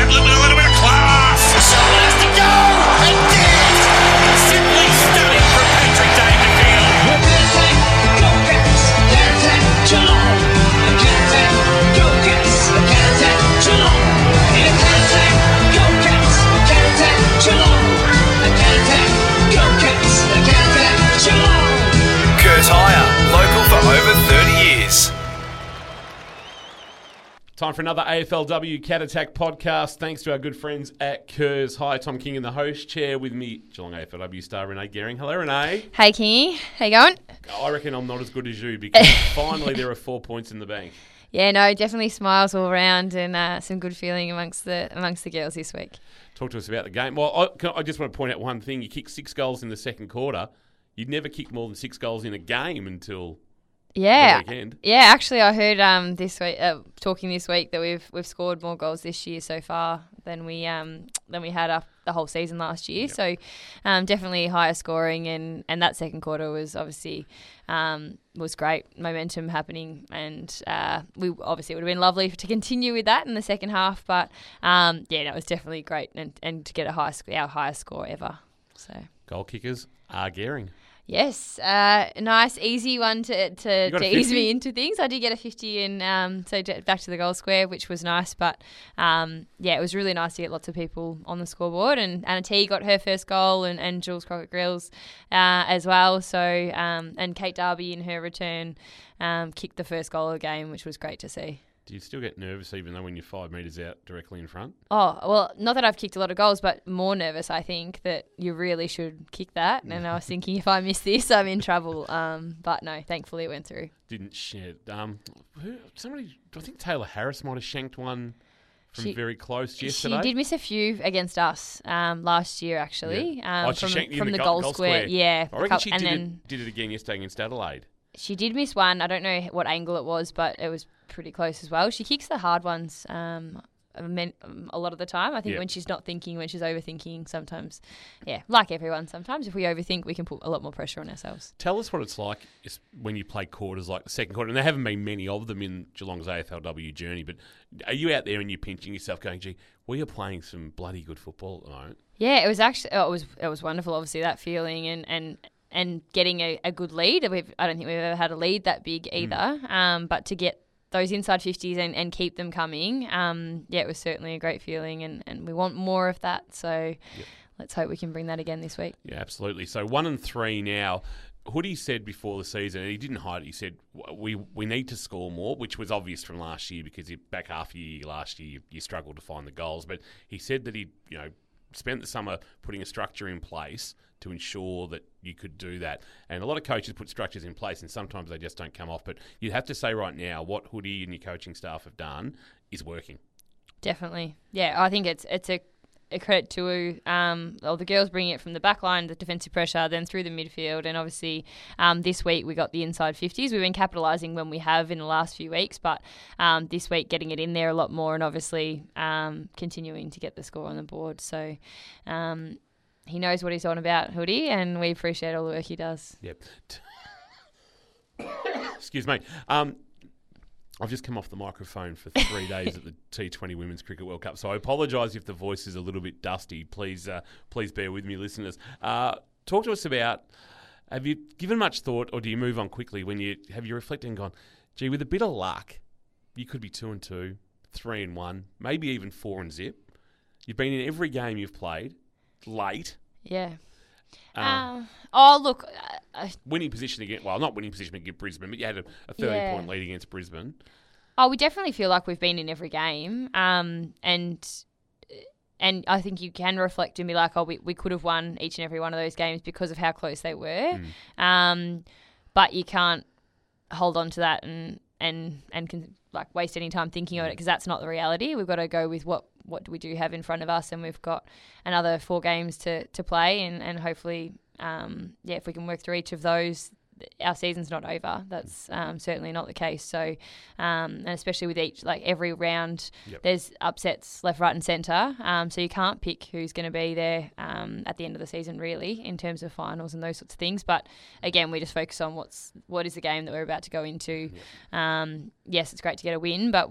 with a little bit of class. Someone has to go. And did. Simply stunning from Patrick Dangerfield. Go Cats! Can't Geelong! Can't Go Cats! Can't Geelong! Go Cats! Can't Geelong! Can't Go Cats! Can't Geelong! Kurt Hire, local for over 30 years. Time for another AFLW Cat Attack podcast. Thanks to our good friends at Kerrs. Hi, Tom King in the host chair with me, Geelong AFLW star Renee Gehring. Hello, Renee. Hey, Kingy. How you going? I reckon I'm not as good as you because finally there are 4 points in the bank. Yeah, no, definitely smiles all around and some good feeling amongst the girls this week. Talk to us about the game. Well, I just want to point out one thing. You kicked 6 goals in the second quarter. You'd never kick more than 6 goals in a game until the weekend. Yeah, actually, I heard this week talking this week that we've scored more goals this year so far than we had up the whole season last year. Yep. So definitely higher scoring, and that second quarter was obviously was great momentum happening, and we obviously it would have been lovely to continue with that in the second half. But it was definitely great, and to get our highest score ever. So goal kickers are Gehring. Yes, nice, easy one to ease me into things. I did get a 50 and so back to the goal square, which was nice. But, it was really nice to get lots of people on the scoreboard. And Anna T got her first goal and Jules Crockett-Grills as well. So and Kate Darby in her return kicked the first goal of the game, which was great to see. Do you still get nervous even though when you're 5 metres out directly in front? Oh, well, not that I've kicked a lot of goals, but more nervous, I think, that you really should kick that. And I was thinking, if I miss this, I'm in trouble. But no, thankfully it went through. Didn't share. Somebody, I think Taylor Harris might have shanked one from very close yesterday. She did miss a few against us last year, actually. Yeah. She shanked from the goal square. Yeah. I reckon she did it again yesterday against Adelaide. She did miss one. I don't know what angle it was, but it was pretty close as well. She kicks the hard ones a lot of the time. I think when she's not thinking, when she's overthinking, sometimes, like everyone, sometimes if we overthink, we can put a lot more pressure on ourselves. Tell us what it's like when you play quarters like the second quarter, and there haven't been many of them in Geelong's AFLW journey, but are you out there and you're pinching yourself going, gee, we are playing some bloody good football at the moment? Yeah, it was actually, it was wonderful, obviously, that feeling and getting a good lead. I don't think we've ever had a lead that big either. But to get those inside 50s and keep them coming, it was certainly a great feeling, and we want more of that. So let's hope we can bring that again this week. Yeah, absolutely. So 1-3 now. Hoodie said before the season, and he didn't hide it, he said, we need to score more, which was obvious from last year because back half a year last year, you struggled to find the goals. But he said that he spent the summer putting a structure in place to ensure that you could do that. And a lot of coaches put structures in place and sometimes they just don't come off. But you have to say right now what Hoodie and your coaching staff have done is working. Definitely. Yeah, I think it's a credit to the girls bringing it from the back line, the defensive pressure, then through the midfield. And obviously this week we got the inside 50s. We've been capitalising when we have in the last few weeks, but this week getting it in there a lot more and obviously continuing to get the score on the board. So he knows what he's on about, Hoodie, and we appreciate all the work he does. Yep. Excuse me. I've just come off the microphone for 3 days at the T20 Women's Cricket World Cup, so I apologise if the voice is a little bit dusty. Please bear with me, listeners. Talk to us about, have you given much thought, or do you move on quickly when you reflected and gone, gee, with a bit of luck, you could be 2-2, 3-1, maybe even 4-0. You've been in every game you've played. Late. Yeah. Winning position against, well, not winning position against Brisbane, but you had a 30-point lead against Brisbane. Oh, we definitely feel like we've been in every game. And I think you can reflect and be like, we could have won each and every one of those games because of how close they were. But you can't hold on to that and waste any time thinking about it because that's not the reality. We've got to go with what we do have in front of us, and we've got another 4 games to play, and hopefully, if we can work through each of those, our season's not over. That's certainly not the case. So, and especially with every round, there's upsets left, right and centre. So you can't pick who's going to be there at the end of the season, really, in terms of finals and those sorts of things. But again, we just focus on what is the game that we're about to go into. Yes, it's great to get a win, but we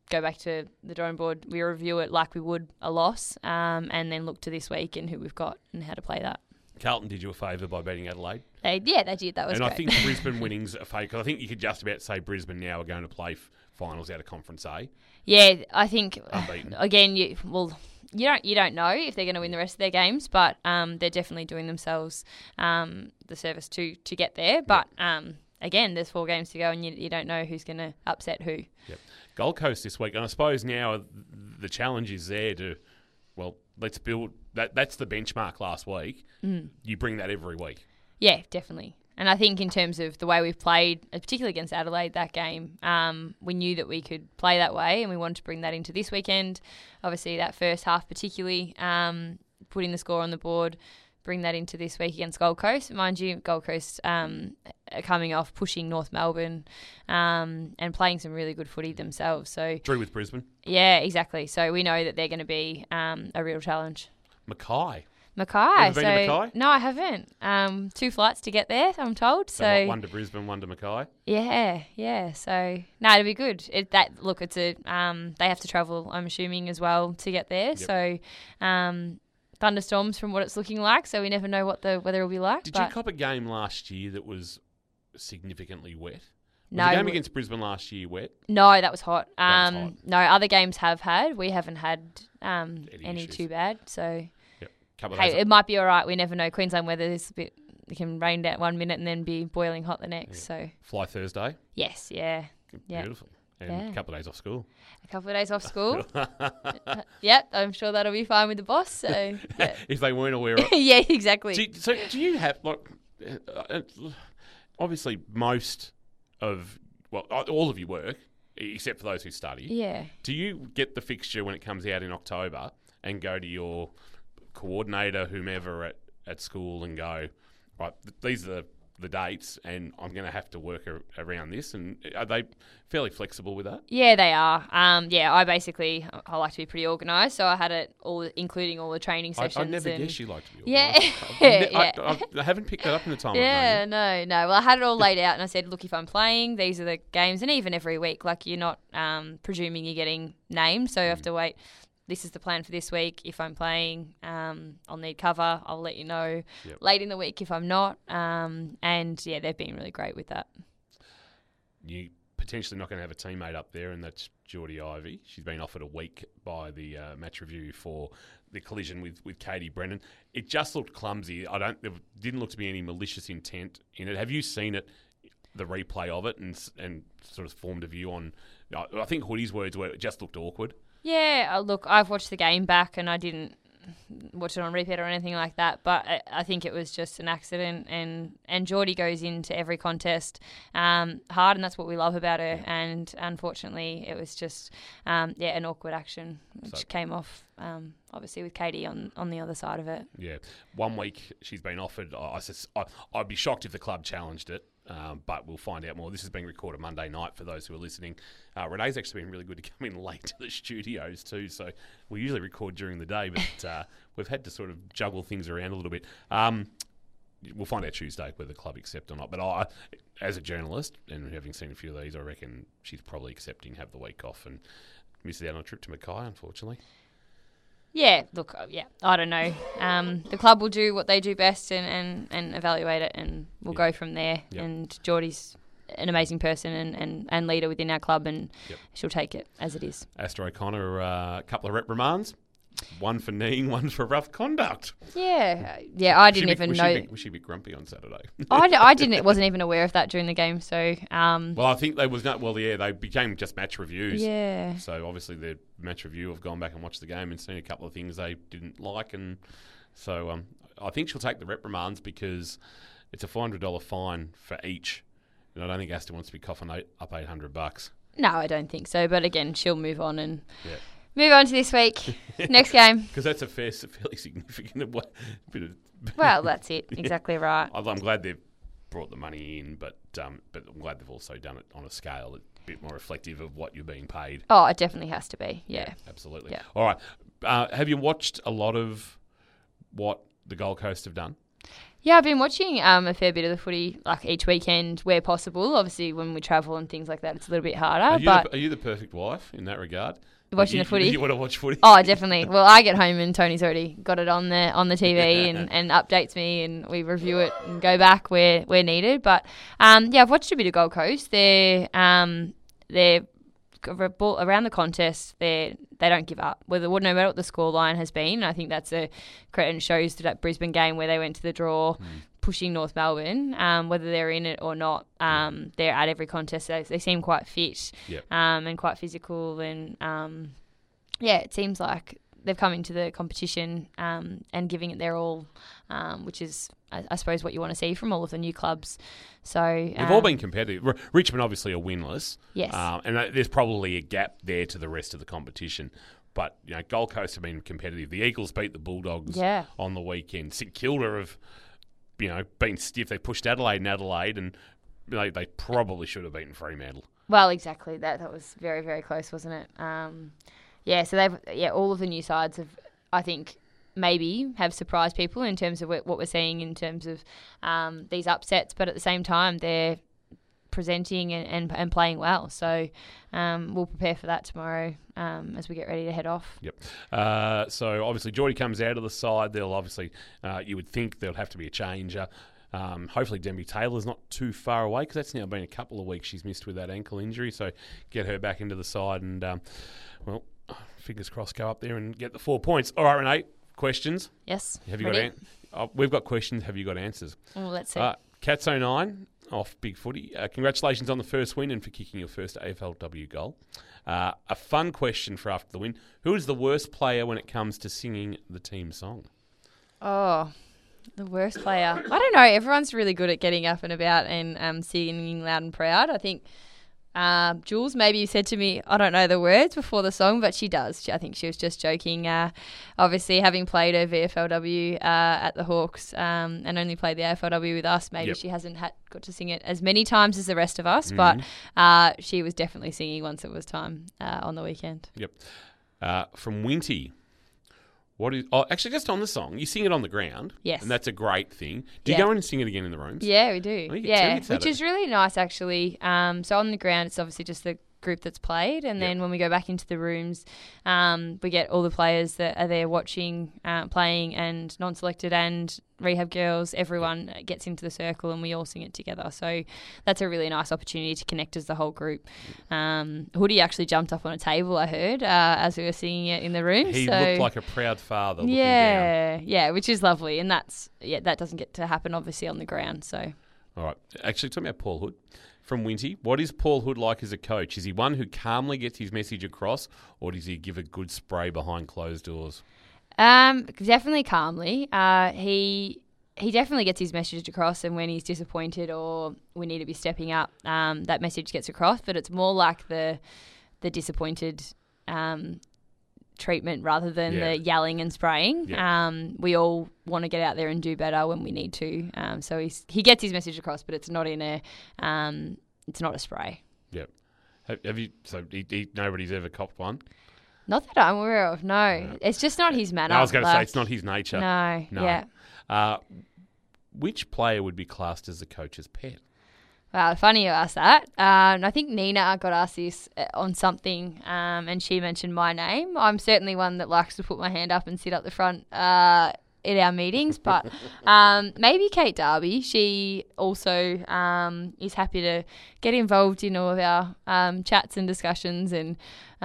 go back to the drawing board. We review it like we would a loss, and then look to this week and who we've got and how to play that. Carlton did you a favour by beating Adelaide. They did. That was and great. I think Brisbane winning's a fake. I think you could just about say Brisbane now are going to play finals out of Conference A. Yeah, I think Unbeaten. again, you don't know if they're going to win the rest of their games, but they're definitely doing themselves the service to get there. But again, there's 4 games to go, and you don't know who's going to upset who. Yep. Gold Coast this week, and I suppose now the challenge is there to, let's build that. That's the benchmark last week. You bring that every week. Yeah, definitely. And I think in terms of the way we've played, particularly against Adelaide, that game, we knew that we could play that way, and we wanted to bring that into this weekend. Obviously, that first half particularly, putting the score on the board, bring that into this week against Gold Coast. Mind you, Gold Coast are coming off pushing North Melbourne and playing some really good footy themselves. So Drew with Brisbane. Yeah, exactly. So we know that they're going to be a real challenge. Mackay. Mackay. Ever been to Mackay? No, I haven't. 2 flights to get there, I'm told. So one to Brisbane, one to Mackay. Yeah. So no, it'll be good. It's they have to travel, I'm assuming, as well to get there. Yep. So thunderstorms from what it's looking like. So we never know what the weather will be like. Did you cop a game last year that was significantly wet? Was No, the game against Brisbane last year wet? No, that was hot. That was hot. No, other games have had. We haven't had any issues. too bad. So Couple of days hey, it might be all right. We never know. Queensland weather is a bit. It can rain down 1 minute and then be boiling hot the next. So Fly Thursday. yes, yeah. Beautiful. And a couple of days off school. A couple of days off school. Yep, I'm sure that'll be fine with the boss. So yeah, If they weren't aware of yeah, exactly. do you have, obviously most of, all of your work, except for those who study. Yeah. Do you get the fixture when it comes out in October and go to your coordinator, whomever at school, and go, right, these are the dates, and I'm going to have to work around this? And are they fairly flexible with that? Yeah, they are. I like to be pretty organised, so I had it all, including all the training sessions. I never guessed you like to be Yeah. organised. I haven't picked that up in the time. Yeah, I've known you. no. Well, I had it all laid out, and I said, look, if I'm playing, these are the games, and even every week, you're not presuming you're getting named, so you have to wait. This is the plan for this week. If I'm playing, I'll need cover. I'll let you know late in the week if I'm not. And yeah, they've been really great with that. You potentially not going to have a teammate up there, and that's Geordie Ivey. She's been offered a week by the match review for the collision with Katie Brennan. It just looked clumsy. There didn't look to be any malicious intent in it. Have you seen it, the replay of it, and sort of formed a view on? I think Hoodie's words were it just looked awkward. Yeah, look, I've watched the game back and I didn't watch it on repeat or anything like that, but I think it was just an accident, and Geordie goes into every contest hard, and that's what we love about her, and unfortunately it was just an awkward action which came off obviously with Katie on the other side of it. Yeah, 1 week she's been offered. I'd be shocked if the club challenged it. But we'll find out more. This is being recorded Monday night for those who are listening. Renee's actually been really good to come in late to the studios too, so we usually record during the day, but we've had to sort of juggle things around a little bit. We'll find out Tuesday whether the club accept or not, but as a journalist, and having seen a few of these, I reckon she's probably accepting, have the week off, and missed out on a trip to Mackay, unfortunately. Yeah, look, I don't know. The club will do what they do best and evaluate it, and we'll go from there. Yep. And Geordie's an amazing person and leader within our club, and she'll take it as it is. Astor O'Connor, a couple of reprimands. One for kneeing, one for rough conduct. Yeah. I didn't even know. Was she a bit grumpy on Saturday? I wasn't even aware of that during the game. So, well, I think they became just match reviews. Yeah. So obviously the match review have gone back and watched the game and seen a couple of things they didn't like, and so I think she'll take the reprimands because it's a $400 fine for each, and I don't think Astor wants to be coughing up $800. No, I don't think so. But again, she'll move on and. Yeah. Move on to this week. Next game. Because that's a fairly significant bit of... Well, that's it. Exactly right. I'm glad they've brought the money in, but I'm glad they've also done it on a scale that's a bit more reflective of what you're being paid. Oh, it definitely has to be. Yeah. Absolutely. Yeah. All right. Have you watched a lot of what the Gold Coast have done? Yeah, I've been watching a fair bit of the footy, like each weekend where possible. Obviously, when we travel and things like that, it's a little bit harder. Are you the perfect wife in that regard? Watching the footy? You want to watch footy? Oh, definitely. Well, I get home and Tony's already got it on the TV and updates me, and we review it and go back where needed. But yeah, I've watched a bit of Gold Coast. They're around the contest. They don't give up. No matter what the scoreline has been, I think that's a credit and shows to that Brisbane game where they went to the draw. Pushing North Melbourne, whether they're in it or not, they're at every contest. They seem quite fit and quite physical, and yeah, it seems like they've come into the competition and giving it their all, which is, I suppose, what you want to see from all of the new clubs. So they've all been competitive. Richmond obviously are winless, yes, and there's probably a gap there to the rest of the competition. But Gold Coast have been competitive. The Eagles beat the Bulldogs on the weekend. St Kilda have been stiff. They pushed Adelaide in Adelaide, and they probably should have beaten Fremantle. Well, exactly. That was very, very close, wasn't it? So all of the new sides have, I think, maybe have surprised people in terms of what we're seeing in terms of these upsets, but at the same time, they're presenting and playing well. So we'll prepare for that tomorrow as we get ready to head off. Yep. So obviously Geordie comes out of the side. They'll obviously, you would think there'll have to be a changer. Hopefully Denby Taylor's not too far away, because that's now been a couple of weeks she's missed with that ankle injury. So get her back into the side and, fingers crossed, go up there and get the 4 points. All right, Renee, questions? Yes. Have you ready? We've got questions. Have you got answers? Well, let's see. Cats 09 off Big Footy. Congratulations on the first win and for kicking your first AFLW goal. A fun question for after the win. Who is the worst player when it comes to singing the team song? Oh, the worst player. I don't know. Everyone's really good at getting up and about and singing loud and proud. I think Jules, maybe you said to me, I don't know the words before the song, but she does. I think she was just joking. Obviously, having played her VFLW at the Hawks and only played the AFLW with us, maybe she hasn't got to sing it as many times as the rest of us, but she was definitely singing once it was time on the weekend. Yep. From Winty. Actually, just on the song, you sing it on the ground. Yes. And that's a great thing. Do you go in and sing it again in the rooms? Yeah, we do. Which is really nice, actually. So on the ground, it's obviously just the group that's played, and then when we go back into the rooms, we get all the players that are there watching, playing, and non-selected and rehab girls. Everyone gets into the circle and we all sing it together. So that's a really nice opportunity to connect as the whole group. Hoodie actually jumped up on a table, I heard, as we were singing it in the room. He looked like a proud father looking down. Yeah, which is lovely, and that doesn't get to happen obviously on the ground. So, all right, actually, talking about Paul Hood. From Winty, what is Paul Hood like as a coach? Is he one who calmly gets his message across, or does he give a good spray behind closed doors? Definitely calmly. He definitely gets his message across, and when he's disappointed or we need to be stepping up, that message gets across. But it's more like the disappointed treatment rather than the yelling and spraying. We all want to get out there and do better when we need to. So he gets his message across, but it's not in it's not a spray. Yep. Have you? So nobody's ever copped one. Not that I'm aware of. No, it's just not his manner. No, I was going to say it's not his nature. No. Yeah. Which player would be classed as the coach's pet? Wow, funny you asked that. I think Nina got asked this on something, and she mentioned my name. I'm certainly one that likes to put my hand up and sit up the front at our meetings, but maybe Kate Darby. She also is happy to get involved in all of our chats and discussions, and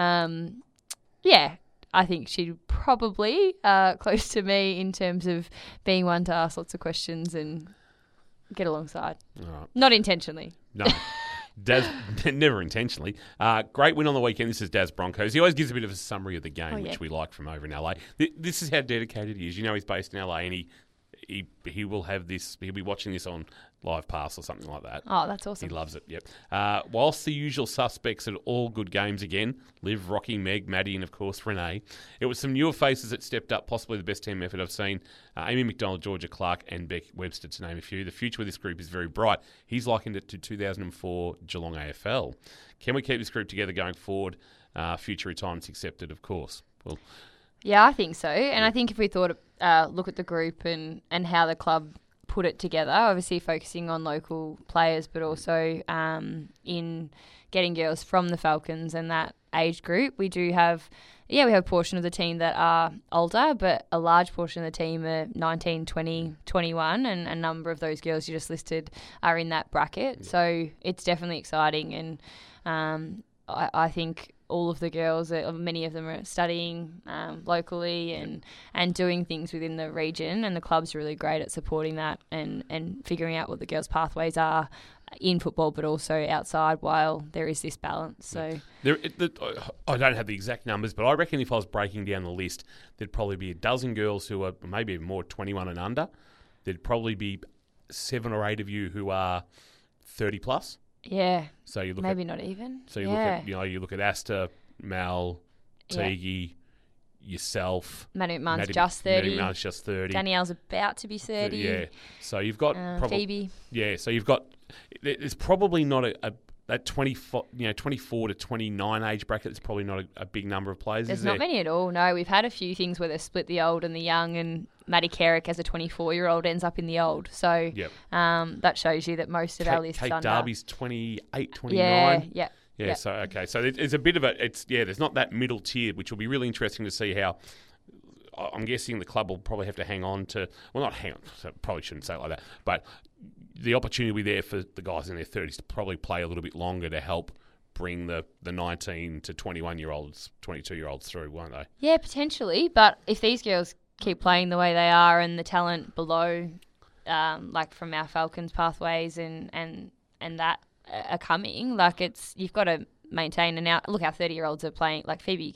I think she'd probably close to me in terms of being one to ask lots of questions and get alongside. All right. Not intentionally. No. Daz, never intentionally. Great win on the weekend. This is Daz Broncos. He always gives a bit of a summary of the game, which we like from over in LA. This is how dedicated he is. You know, he's based in LA, and he will have this. He'll be watching this on Live Pass or something like that. Oh, that's awesome. He loves it. Yep. Whilst the usual suspects at all good games again, Liv, Rocky, Meg, Maddie, and of course Renee, it was some newer faces that stepped up. Possibly the best team effort I've seen. Amy McDonald, Georgia Clark, and Beck Webster, to name a few. The future with this group is very bright. He's likened it to 2004 Geelong AFL. Can we keep this group together going forward? Future retirement's accepted, of course. Well, yeah, I think so. And I think if we look at the group and how the club put it together, obviously focusing on local players, but also in getting girls from the Falcons and that age group. We do have, we have a portion of the team that are older, but a large portion of the team are 19, 20, 21, and a number of those girls you just listed are in that bracket. Yeah. So it's definitely exciting, and I think all of the girls, many of them are studying locally and doing things within the region, and the club's really great at supporting that and figuring out what the girls' pathways are in football, but also outside, while there is this balance. So I don't have the exact numbers, but I reckon if I was breaking down the list, there'd probably be a dozen girls who are maybe even more 21 and under. There'd probably be 7 or 8 of you who are 30 plus. Yeah. So you look maybe not even. So you look at Asta, Mal, Teague, yourself. Manu McMahon's just 30. Manu McMahon's just 30. Danielle's about to be 30. Yeah. So you've got Phoebe. Yeah. So you've got. There's probably not that 24 to 29 age bracket. It's probably not a big number of players. There's not many at all. No, we've had a few things where they've split the old and the young, and Maddie Carrick as a 24-year-old ends up in the old. So that shows you that most of our lists Kate under. Darby's 28, 29. Yeah. Yeah. So okay. So there's a bit of there's not that middle tier, which will be really interesting to see how. I'm guessing the club will probably have to hang on to. Well, not hang on. So probably shouldn't say it like that, but. The opportunity will be there for the guys in their 30s to probably play a little bit longer to help bring the 19 to 21-year-olds, 22-year-olds through, won't they? Yeah, potentially. But if these girls keep playing the way they are and the talent below, like from our Falcons pathways and that are coming, you've got to maintain. And now, look, our 30-year-olds are playing, like Phoebe,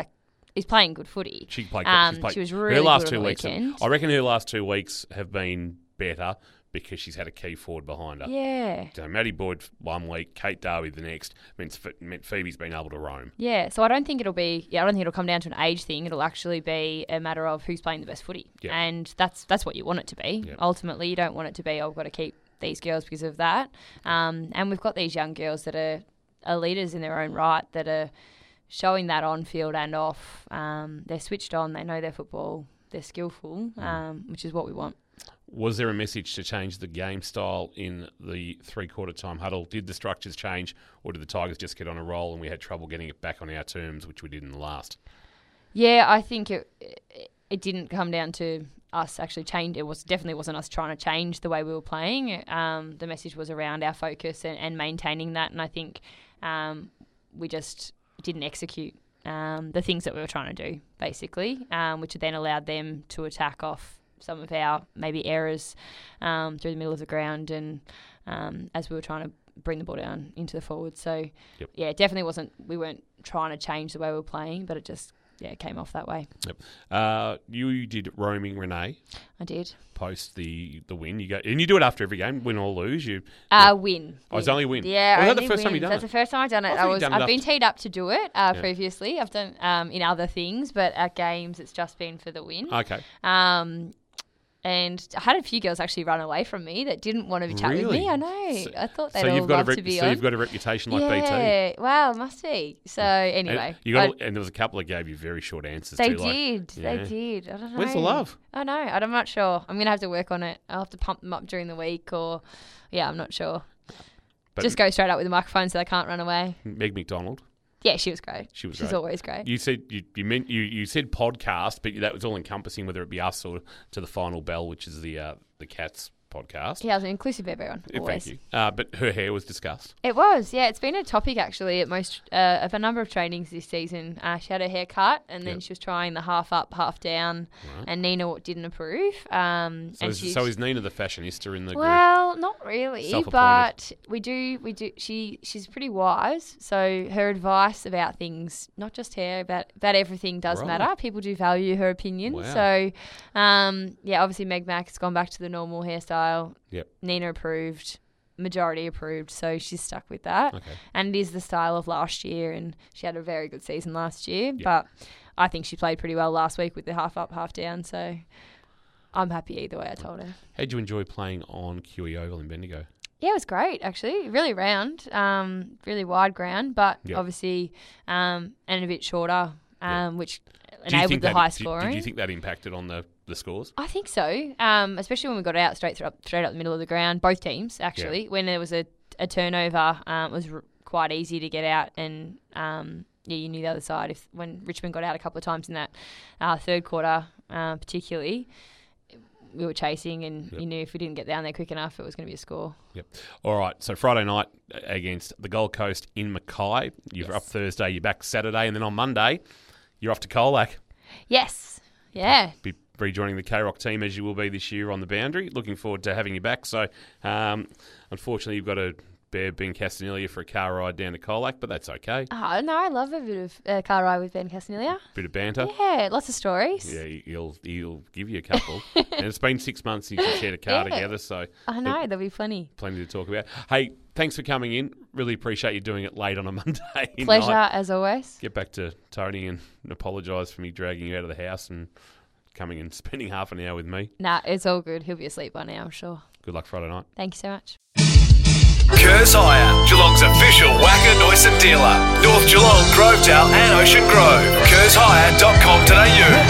is playing good footy. She played. She was really her last good 2 on the weeks. weekend. I reckon her last 2 weeks have been better, because she's had a key forward behind her. Yeah. So Maddie Boyd 1 week, Kate Darby the next. Meant Phoebe's been able to roam. Yeah. So I don't think it'll come down to an age thing. It'll actually be a matter of who's playing the best footy. Yep. And that's what you want it to be. Yep. Ultimately, you don't want it to be, I've got to keep these girls because of that. And we've got these young girls that are leaders in their own right, that are showing that on field and off. They're switched on. They know their football. They're skillful, which is what we want. Was there a message to change the game style in the 3/4 time huddle? Did the structures change, or did the Tigers just get on a roll and we had trouble getting it back on our terms, which we did in the last? Yeah, I think it didn't come down to us actually change. It definitely wasn't us trying to change the way we were playing. The message was around our focus and maintaining that, and I think we just didn't execute the things that we were trying to do, basically, which then allowed them to attack off some of our maybe errors through the middle of the ground, and as we were trying to bring the ball down into the forward. So, yeah, it definitely wasn't. We weren't trying to change the way we were playing, but it just it came off that way. Yep. You did roaming Renee. I did. Post the win, you go and you do it after every game, win or lose. Win. Oh, it's only win. Yeah, was that the first time you done That's it? the first time I've done it. I've been teed up to do it previously. I've done in other things, but at games it's just been for the win. Okay. And I had a few girls actually run away from me that didn't want to chat with me. I know. I thought they'd all love to be on. So you've got a reputation like BT. Yeah, well, must be. So anyway. And there was a couple that gave you very short answers They too. did. I don't know. Where's the love? I know. I'm not sure. I'm going to have to work on it. I'll have to pump them up during the week or, I'm not sure. But just go straight up with the microphone so they can't run away. Meg McDonald. Yeah, she was great. She's always great. You said you said podcast, but that was all encompassing, whether it be us or to the Final Bell, which is the Cats podcast. Yeah, it was inclusive of everyone. Always. Thank you. But her hair was discussed. It was, yeah. It's been a topic actually at most of a number of trainings this season. She had her hair cut, and then she was trying the half up, half down, and Nina didn't approve. So is Nina the fashionista in the group? Well, not really, but we do. She's pretty wise, so her advice about things, not just hair, about everything does matter. People do value her opinion. Wow. So, obviously Meg Mac has gone back to the normal hairstyle. Yep. Nina approved, majority approved, so she's stuck with that. Okay. And it is the style of last year, and she had a very good season last year. Yep. But I think she played pretty well last week with the half up, half down. So I'm happy either way. I told her. How did you enjoy playing on QE Oval in Bendigo? Yeah, it was great actually. Really round, really wide ground, but obviously and a bit shorter, which enabled the high scoring. Did you think that impacted on the the scores? I think so, especially when we got out straight up the middle of the ground. Both teams, actually. When there was a turnover, it was quite easy to get out, and you knew the other side. When Richmond got out a couple of times in that third quarter, particularly, we were chasing, and you knew if we didn't get down there quick enough, it was going to be a score. Yep. All right. So Friday night against the Gold Coast in Mackay. You're up Thursday. You're back Saturday, and then on Monday, you're off to Colac. Yes. Yeah. Be rejoining the K-Rock team as you will be this year on the boundary. Looking forward to having you back. So, unfortunately, you've got to bear Ben Castanelia for a car ride down to Colac, but that's okay. Oh, no, I love a bit of car ride with Ben Castanelia. Bit of banter. Yeah, lots of stories. Yeah, he'll give you a couple. And it's been 6 months since you shared a car together, so I know, that'll be funny. Plenty to talk about. Hey, thanks for coming in. Really appreciate you doing it late on a Monday Pleasure, night. as always. Get back to Tony and apologise for me dragging you out of the house and coming and spending half an hour with me. Nah, it's all good. He'll be asleep by now, I'm sure. Good luck Friday night. Thank you so much. Kerrs Hire, Geelong's official Wacker Noisen dealer. North Geelong, Grovedale and Ocean Grove. KerrsHire.com.au.